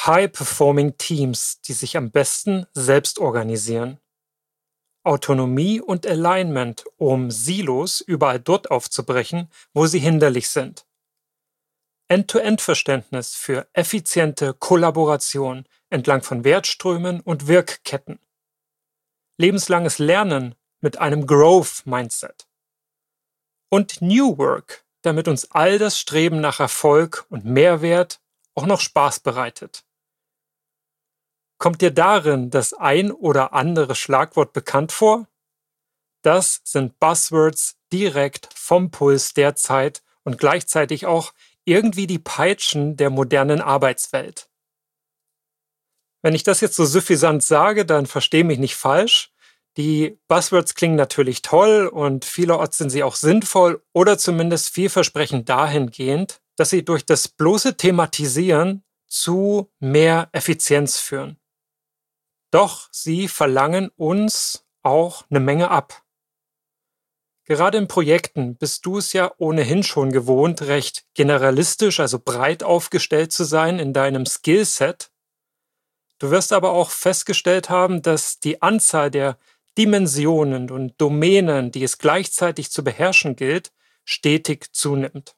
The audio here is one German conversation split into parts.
High-Performing Teams, die sich am besten selbst organisieren. Autonomie und Alignment, um Silos überall dort aufzubrechen, wo sie hinderlich sind. End-to-End-Verständnis für effiziente Kollaboration entlang von Wertströmen und Wirkketten. Lebenslanges Lernen mit einem Growth-Mindset. Und New Work, damit uns all das Streben nach Erfolg und Mehrwert auch noch Spaß bereitet. Kommt dir darin das ein oder andere Schlagwort bekannt vor? Das sind Buzzwords direkt vom Puls der Zeit und gleichzeitig auch irgendwie die Peitschen der modernen Arbeitswelt. Wenn ich das jetzt so suffisant sage, dann versteh mich nicht falsch. Die Buzzwords klingen natürlich toll und vielerorts sind sie auch sinnvoll oder zumindest vielversprechend dahingehend, dass sie durch das bloße Thematisieren zu mehr Effizienz führen. Doch sie verlangen uns auch eine Menge ab. Gerade in Projekten bist du es ja ohnehin schon gewohnt, recht generalistisch, also breit aufgestellt zu sein in deinem Skillset. Du wirst aber auch festgestellt haben, dass die Anzahl der Dimensionen und Domänen, die es gleichzeitig zu beherrschen gilt, stetig zunimmt.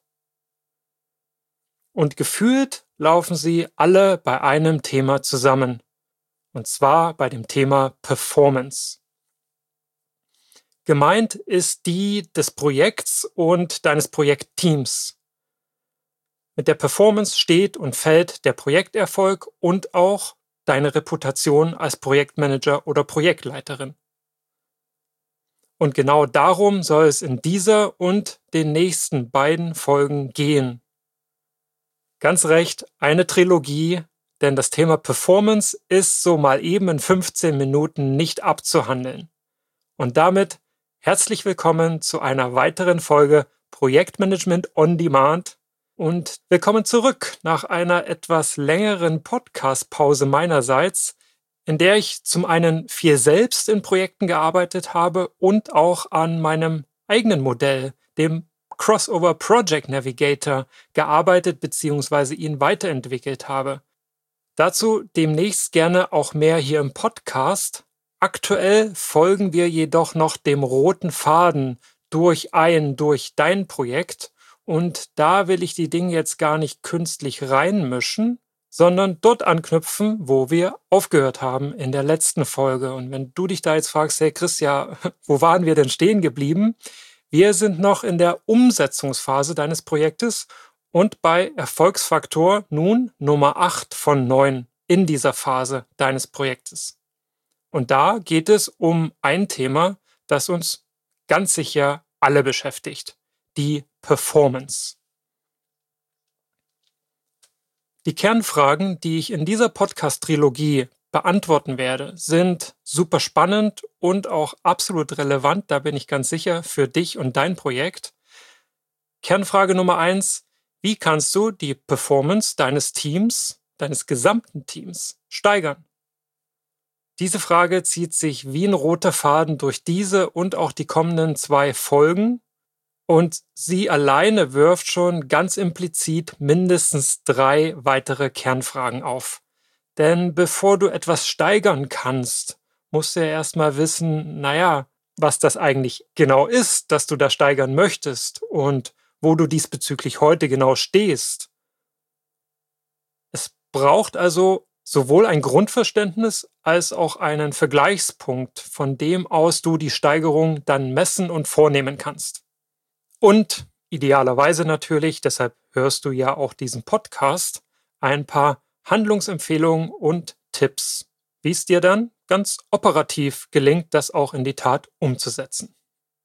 Und gefühlt laufen sie alle bei einem Thema zusammen. Und zwar bei dem Thema Performance. Gemeint ist die des Projekts und deines Projektteams. Mit der Performance steht und fällt der Projekterfolg und auch deine Reputation als Projektmanager oder Projektleiterin. Und genau darum soll es in dieser und den nächsten beiden Folgen gehen. Ganz recht, eine Trilogie, denn das Thema Performance ist so mal eben in 15 Minuten nicht abzuhandeln. Und damit herzlich willkommen zu einer weiteren Folge Projektmanagement on Demand und willkommen zurück nach einer etwas längeren Podcast-Pause meinerseits, in der ich zum einen viel selbst in Projekten gearbeitet habe und auch an meinem eigenen Modell, dem Crossover Project Navigator, gearbeitet bzw. ihn weiterentwickelt habe. Dazu demnächst gerne auch mehr hier im Podcast. Aktuell folgen wir jedoch noch dem roten Faden durch dein Projekt und da will ich die Dinge jetzt gar nicht künstlich reinmischen, sondern dort anknüpfen, wo wir aufgehört haben in der letzten Folge. Und wenn du dich da jetzt fragst, hey Chris, ja, wo waren wir denn stehen geblieben? Wir sind noch in der Umsetzungsphase deines Projektes und bei Erfolgsfaktor nun Nummer 8 von 9 in dieser Phase deines Projektes. Und da geht es um ein Thema, das uns ganz sicher alle beschäftigt, die Performance. Die Kernfragen, die ich in dieser Podcast-Trilogie beantworten werde, sind super spannend und auch absolut relevant, da bin ich ganz sicher, für dich und dein Projekt. Kernfrage Nummer 1: Wie kannst du die Performance deines Teams, deines gesamten Teams, steigern? Diese Frage zieht sich wie ein roter Faden durch diese und auch die kommenden 2 Folgen und sie alleine wirft schon ganz implizit mindestens 3 weitere Kernfragen auf. Denn bevor du etwas steigern kannst, musst du ja erstmal wissen, was das eigentlich genau ist, dass du da steigern möchtest und wo du diesbezüglich heute genau stehst. Es braucht also sowohl ein Grundverständnis als auch einen Vergleichspunkt, von dem aus du die Steigerung dann messen und vornehmen kannst. Und idealerweise natürlich, deshalb hörst du ja auch diesen Podcast, ein paar Handlungsempfehlungen und Tipps, wie es dir dann ganz operativ gelingt, das auch in die Tat umzusetzen.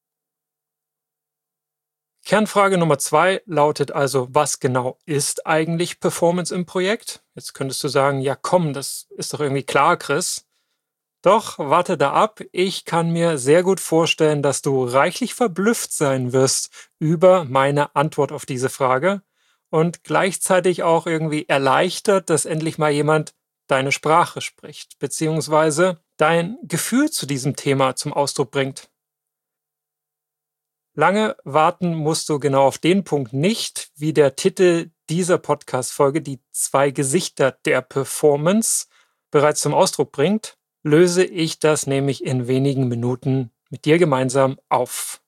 Kernfrage Nummer 2 lautet also, was genau ist eigentlich Performance im Projekt? Jetzt könntest du sagen, ja komm, das ist doch irgendwie klar, Chris. Doch, warte da ab. Ich kann mir sehr gut vorstellen, dass du reichlich verblüfft sein wirst über meine Antwort auf diese Frage und gleichzeitig auch irgendwie erleichtert, dass endlich mal jemand deine Sprache spricht, beziehungsweise dein Gefühl zu diesem Thema zum Ausdruck bringt. Lange warten musst du genau auf den Punkt nicht, wie der Titel dieser Podcast-Folge die 2 Gesichter der Performance bereits zum Ausdruck bringt, löse ich das nämlich in wenigen Minuten mit dir gemeinsam auf.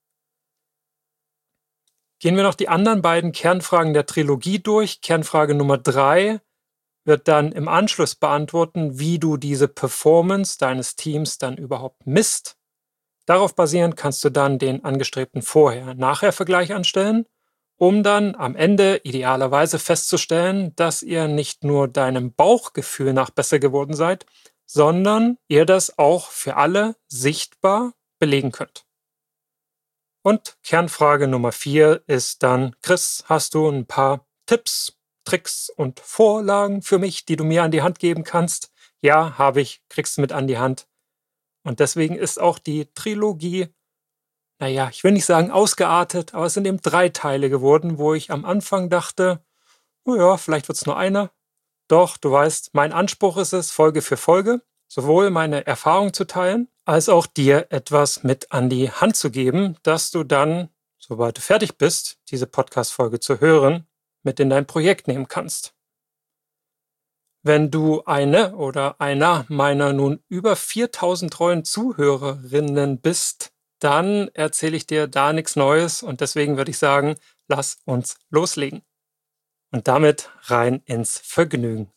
Gehen wir noch die anderen beiden Kernfragen der Trilogie durch. Kernfrage Nummer 3 wird dann im Anschluss beantworten, wie du diese Performance deines Teams dann überhaupt misst. Darauf basierend kannst du dann den angestrebten Vorher-Nachher-Vergleich anstellen, um dann am Ende idealerweise festzustellen, dass ihr nicht nur deinem Bauchgefühl nach besser geworden seid, sondern ihr das auch für alle sichtbar belegen könnt. Und Kernfrage Nummer 4 ist dann: Chris, hast du ein paar Tipps, Tricks und Vorlagen für mich, die du mir an die Hand geben kannst? Ja, habe ich, kriegst du mit an die Hand. Und deswegen ist auch die Trilogie, naja, ich will nicht sagen ausgeartet, aber es sind eben 3 Teile geworden, wo ich am Anfang dachte, oh ja, vielleicht wird es nur einer. Doch, du weißt, mein Anspruch ist es, Folge für Folge, sowohl meine Erfahrung zu teilen, als auch dir etwas mit an die Hand zu geben, dass du dann, sobald du fertig bist, diese Podcast-Folge zu hören, mit in dein Projekt nehmen kannst. Wenn du eine oder einer meiner nun über 4000 treuen Zuhörerinnen bist, dann erzähle ich dir da nichts Neues und deswegen würde ich sagen, lass uns loslegen. Und damit rein ins Vergnügen.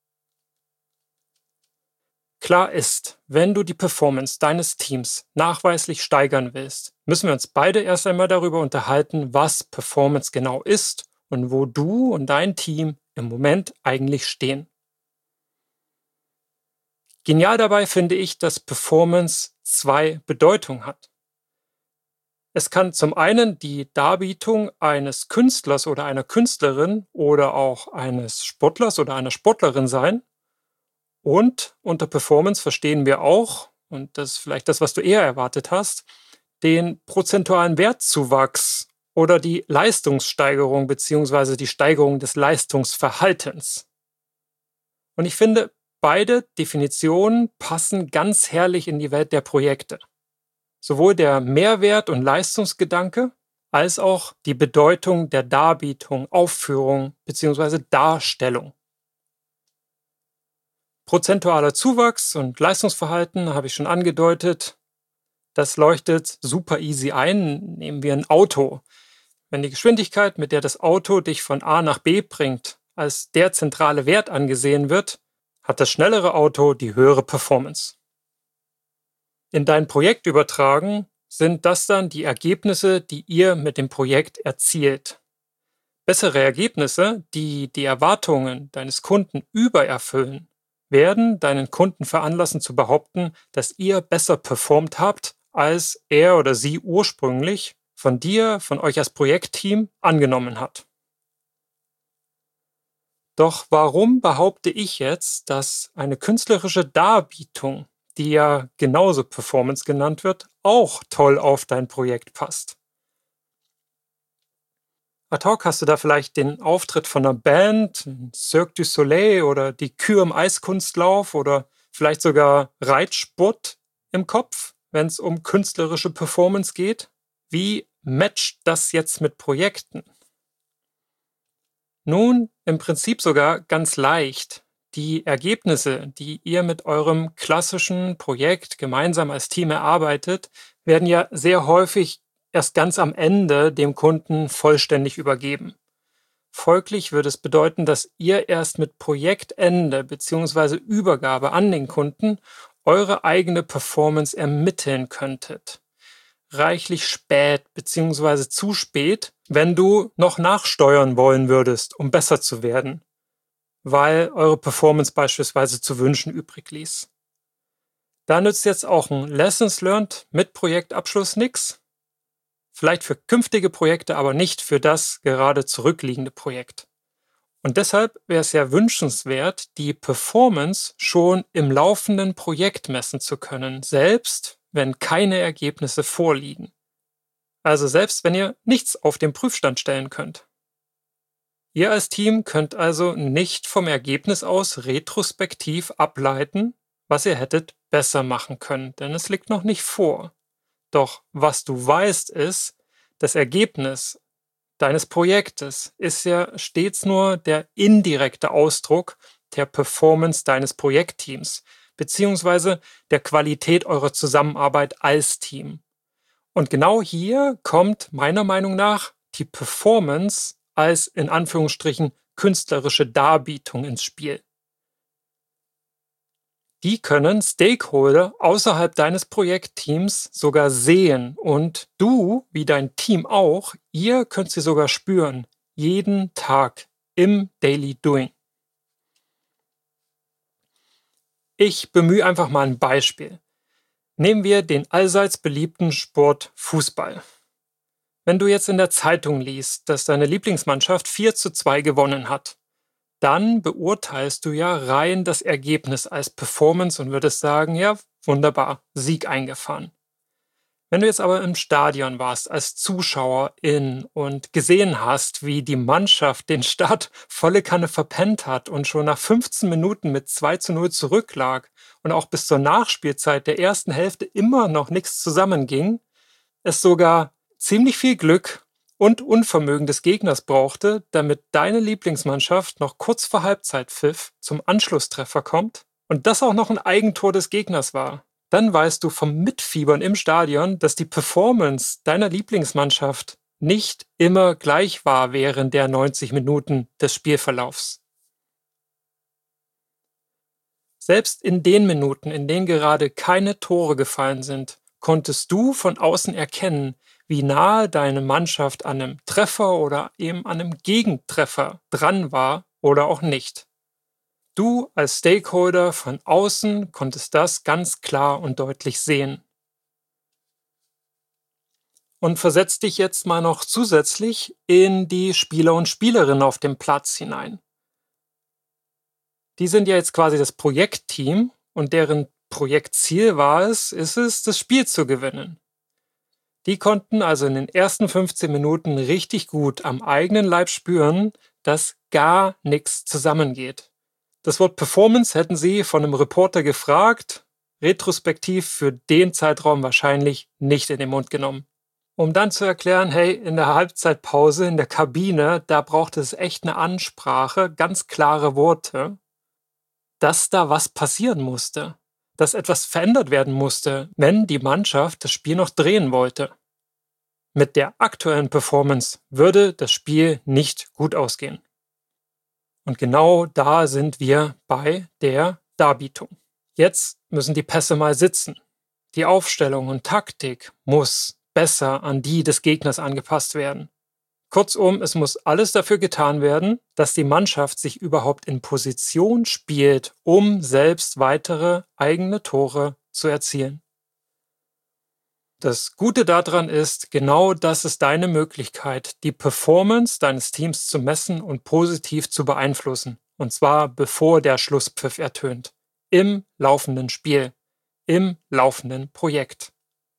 Klar ist, wenn du die Performance deines Teams nachweislich steigern willst, müssen wir uns beide erst einmal darüber unterhalten, was Performance genau ist und wo du und dein Team im Moment eigentlich stehen. Genial dabei finde ich, dass Performance 2 Bedeutungen hat. Es kann zum einen die Darbietung eines Künstlers oder einer Künstlerin oder auch eines Sportlers oder einer Sportlerin sein. Und unter Performance verstehen wir auch, und das ist vielleicht das, was du eher erwartet hast, den prozentualen Wertzuwachs oder die Leistungssteigerung bzw. die Steigerung des Leistungsverhaltens. Und ich finde, beide Definitionen passen ganz herrlich in die Welt der Projekte. Sowohl der Mehrwert- und Leistungsgedanke als auch die Bedeutung der Darbietung, Aufführung bzw. Darstellung. Prozentualer Zuwachs und Leistungsverhalten habe ich schon angedeutet. Das leuchtet super easy ein. Nehmen wir ein Auto. Wenn die Geschwindigkeit, mit der das Auto dich von A nach B bringt, als der zentrale Wert angesehen wird, hat das schnellere Auto die höhere Performance. In dein Projekt übertragen sind das dann die Ergebnisse, die ihr mit dem Projekt erzielt. Bessere Ergebnisse, die die Erwartungen deines Kunden übererfüllen, werden deinen Kunden veranlassen zu behaupten, dass ihr besser performt habt, als er oder sie ursprünglich von dir, von euch als Projektteam angenommen hat. Doch warum behaupte ich jetzt, dass eine künstlerische Darbietung, die ja genauso Performance genannt wird, auch toll auf dein Projekt passt? Ad hoc hast du da vielleicht den Auftritt von einer Band, Cirque du Soleil oder die Kür im Eiskunstlauf oder vielleicht sogar Reitsport im Kopf, wenn es um künstlerische Performance geht? Wie matcht das jetzt mit Projekten? Nun, im Prinzip sogar ganz leicht. Die Ergebnisse, die ihr mit eurem klassischen Projekt gemeinsam als Team erarbeitet, werden ja sehr häufig erst ganz am Ende dem Kunden vollständig übergeben. Folglich würde es bedeuten, dass ihr erst mit Projektende bzw. Übergabe an den Kunden eure eigene Performance ermitteln könntet. Reichlich spät bzw. zu spät, wenn du noch nachsteuern wollen würdest, um besser zu werden, weil eure Performance beispielsweise zu wünschen übrig ließ. Da nützt jetzt auch ein Lessons Learned mit Projektabschluss nichts. Vielleicht für künftige Projekte, aber nicht für das gerade zurückliegende Projekt. Und deshalb wäre es ja wünschenswert, die Performance schon im laufenden Projekt messen zu können, selbst wenn keine Ergebnisse vorliegen. Also selbst wenn ihr nichts auf den Prüfstand stellen könnt. Ihr als Team könnt also nicht vom Ergebnis aus retrospektiv ableiten, was ihr hättet besser machen können, denn es liegt noch nicht vor. Doch was du weißt ist, Das Ergebnis deines Projektes ist ja stets nur der indirekte Ausdruck der Performance deines Projektteams beziehungsweise der Qualität eurer Zusammenarbeit als Team. Und genau hier kommt meiner Meinung nach die Performance als in Anführungsstrichen künstlerische Darbietung ins Spiel. Die können Stakeholder außerhalb deines Projektteams sogar sehen und du, wie dein Team auch, ihr könnt sie sogar spüren, jeden Tag im Daily Doing. Ich bemühe einfach mal ein Beispiel. Nehmen wir den allseits beliebten Sport Fußball. Wenn du jetzt in der Zeitung liest, dass deine Lieblingsmannschaft 4:2 gewonnen hat, dann beurteilst du ja rein das Ergebnis als Performance und würdest sagen, ja, wunderbar, Sieg eingefahren. Wenn du jetzt aber im Stadion warst als Zuschauerin und gesehen hast, wie die Mannschaft den Start volle Kanne verpennt hat und schon nach 15 Minuten mit 2:0 zurücklag und auch bis zur Nachspielzeit der ersten Hälfte immer noch nichts zusammenging, es sogar ziemlich viel Glück und Unvermögen des Gegners brauchte, damit deine Lieblingsmannschaft noch kurz vor Halbzeitpfiff zum Anschlusstreffer kommt und das auch noch ein Eigentor des Gegners war, dann weißt du vom Mitfiebern im Stadion, dass die Performance deiner Lieblingsmannschaft nicht immer gleich war während der 90 Minuten des Spielverlaufs. Selbst in den Minuten, in denen gerade keine Tore gefallen sind, konntest du von außen erkennen, wie nahe deine Mannschaft an einem Treffer oder eben an einem Gegentreffer dran war oder auch nicht. Du als Stakeholder von außen konntest das ganz klar und deutlich sehen. Und versetz dich jetzt mal noch zusätzlich in die Spieler und Spielerinnen auf dem Platz hinein. Die sind ja jetzt quasi das Projektteam und deren Projektziel ist es, das Spiel zu gewinnen. Die konnten also in den ersten 15 Minuten richtig gut am eigenen Leib spüren, dass gar nichts zusammengeht. Das Wort Performance hätten sie von einem Reporter gefragt, retrospektiv für den Zeitraum wahrscheinlich nicht in den Mund genommen. Um dann zu erklären, hey, in der Halbzeitpause, in der Kabine, da braucht es echt eine Ansprache, ganz klare Worte, dass da was passieren musste, dass etwas verändert werden musste, wenn die Mannschaft das Spiel noch drehen wollte. Mit der aktuellen Performance würde das Spiel nicht gut ausgehen. Und genau da sind wir bei der Darbietung. Jetzt müssen die Pässe mal sitzen. Die Aufstellung und Taktik muss besser an die des Gegners angepasst werden. Kurzum, es muss alles dafür getan werden, dass die Mannschaft sich überhaupt in Position spielt, um selbst weitere eigene Tore zu erzielen. Das Gute daran ist, genau das ist deine Möglichkeit, die Performance deines Teams zu messen und positiv zu beeinflussen. Und zwar bevor der Schlusspfiff ertönt. Im laufenden Spiel. Im laufenden Projekt.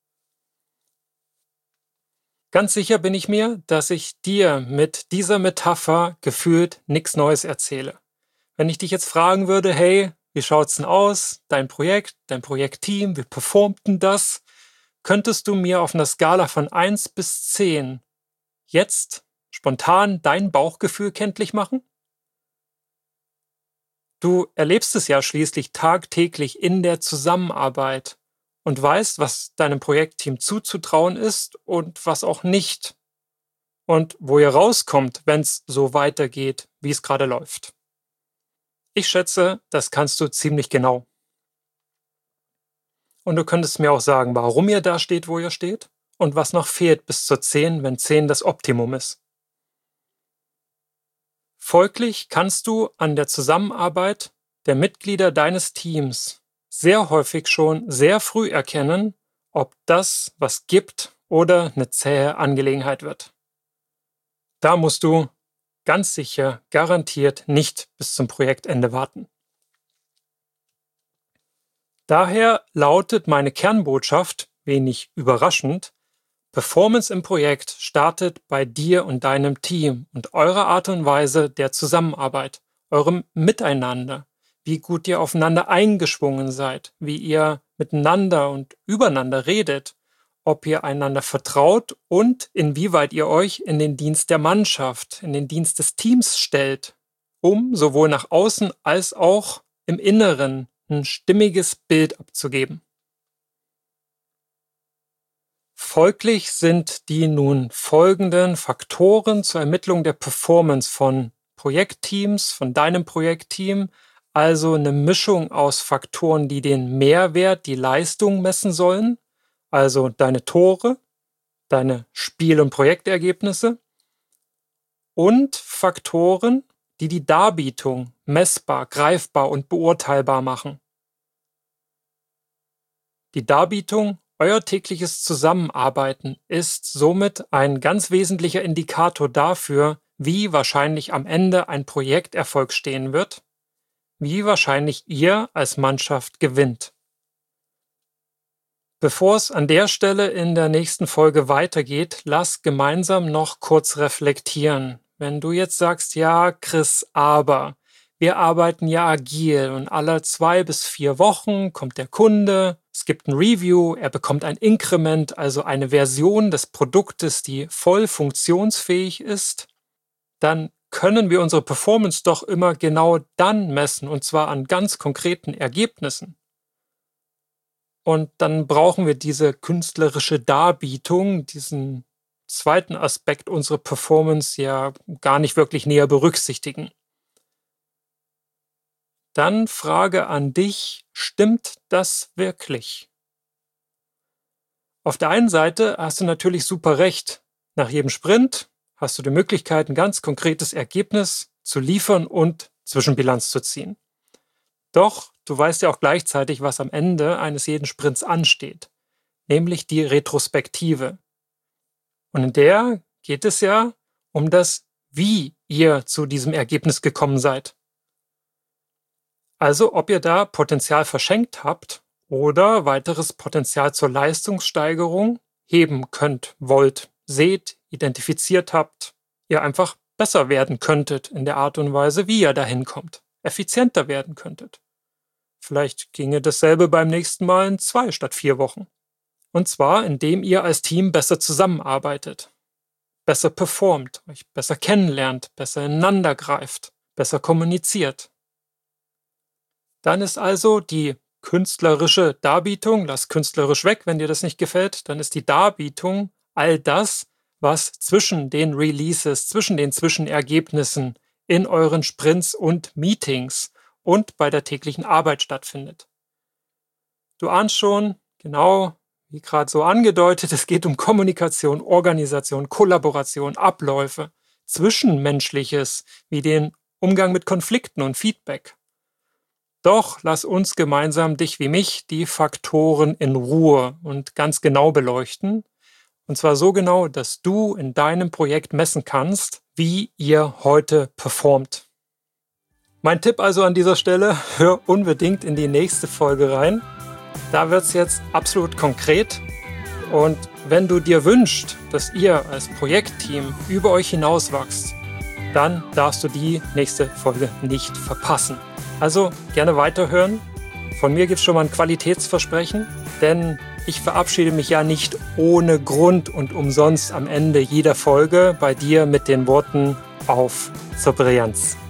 Ganz sicher bin ich mir, dass ich dir mit dieser Metapher gefühlt nichts Neues erzähle. Wenn ich dich jetzt fragen würde, hey, wie schaut's denn aus? Dein Projekt, dein Projektteam, wie performt denn das? Könntest du mir auf einer Skala von 1 bis 10 jetzt spontan dein Bauchgefühl kenntlich machen? Du erlebst es ja schließlich tagtäglich in der Zusammenarbeit und weißt, was deinem Projektteam zuzutrauen ist und was auch nicht. Und wo ihr rauskommt, wenn es so weitergeht, wie es gerade läuft. Ich schätze, das kannst du ziemlich genau. Und du könntest mir auch sagen, warum ihr da steht, wo ihr steht und was noch fehlt bis zur 10, wenn 10 das Optimum ist. Folglich kannst du an der Zusammenarbeit der Mitglieder deines Teams sehr häufig schon sehr früh erkennen, ob das was gibt oder eine zähe Angelegenheit wird. Da musst du ganz sicher garantiert nicht bis zum Projektende warten. Daher lautet meine Kernbotschaft, wenig überraschend, Performance im Projekt startet bei dir und deinem Team und eurer Art und Weise der Zusammenarbeit, eurem Miteinander, wie gut ihr aufeinander eingeschwungen seid, wie ihr miteinander und übereinander redet, ob ihr einander vertraut und inwieweit ihr euch in den Dienst der Mannschaft, in den Dienst des Teams stellt, um sowohl nach außen als auch im Inneren ein stimmiges Bild abzugeben. Folglich sind die nun folgenden Faktoren zur Ermittlung der Performance von Projektteams, von deinem Projektteam, also eine Mischung aus Faktoren, die den Mehrwert, die Leistung messen sollen, also deine Tore, deine Spiel- und Projektergebnisse, und Faktoren, die die Darbietung messbar, greifbar und beurteilbar machen. Die Darbietung, euer tägliches Zusammenarbeiten, ist somit ein ganz wesentlicher Indikator dafür, wie wahrscheinlich am Ende ein Projekterfolg stehen wird, wie wahrscheinlich ihr als Mannschaft gewinnt. Bevor es an der Stelle in der nächsten Folge weitergeht, lass gemeinsam noch kurz reflektieren. Wenn du jetzt sagst, ja, Chris, aber wir arbeiten ja agil und alle 2 bis 4 Wochen kommt der Kunde, es gibt ein Review, er bekommt ein Inkrement, also eine Version des Produktes, die voll funktionsfähig ist, dann können wir unsere Performance doch immer genau dann messen, und zwar an ganz konkreten Ergebnissen. Und dann brauchen wir diese künstlerische Darbietung, diesen zweiten Aspekt unserer Performance ja gar nicht wirklich näher berücksichtigen. Dann Frage an dich, stimmt das wirklich? Auf der einen Seite hast du natürlich super recht. Nach jedem Sprint hast du die Möglichkeit, ein ganz konkretes Ergebnis zu liefern und Zwischenbilanz zu ziehen. Doch du weißt ja auch gleichzeitig, was am Ende eines jeden Sprints ansteht, nämlich die Retrospektive. Und in der geht es ja um das, wie ihr zu diesem Ergebnis gekommen seid. Also ob ihr da Potenzial verschenkt habt oder weiteres Potenzial zur Leistungssteigerung heben könnt, wollt, seht, identifiziert habt, ihr einfach besser werden könntet in der Art und Weise, wie ihr dahin kommt, effizienter werden könntet. Vielleicht ginge dasselbe beim nächsten Mal in 2 statt 4 Wochen. Und zwar, indem ihr als Team besser zusammenarbeitet, besser performt, euch besser kennenlernt, besser ineinander greift, besser kommuniziert. Dann ist also die künstlerische Darbietung, lass künstlerisch weg, wenn dir das nicht gefällt, dann ist die Darbietung all das, was zwischen den Releases, zwischen den Zwischenergebnissen in euren Sprints und Meetings und bei der täglichen Arbeit stattfindet. Du ahnst schon, genau wie gerade so angedeutet, es geht um Kommunikation, Organisation, Kollaboration, Abläufe, Zwischenmenschliches, wie den Umgang mit Konflikten und Feedback. Doch lass uns gemeinsam dich wie mich die Faktoren in Ruhe und ganz genau beleuchten. Und zwar so genau, dass du in deinem Projekt messen kannst, wie ihr heute performt. Mein Tipp also an dieser Stelle, hör unbedingt in die nächste Folge rein. Da wird es jetzt absolut konkret. Und wenn du dir wünschst, dass ihr als Projektteam über euch hinaus wachst, dann darfst du die nächste Folge nicht verpassen. Also gerne weiterhören. Von mir gibt es schon mal ein Qualitätsversprechen, denn ich verabschiede mich ja nicht ohne Grund und umsonst am Ende jeder Folge bei dir mit den Worten auf zur Brillanz.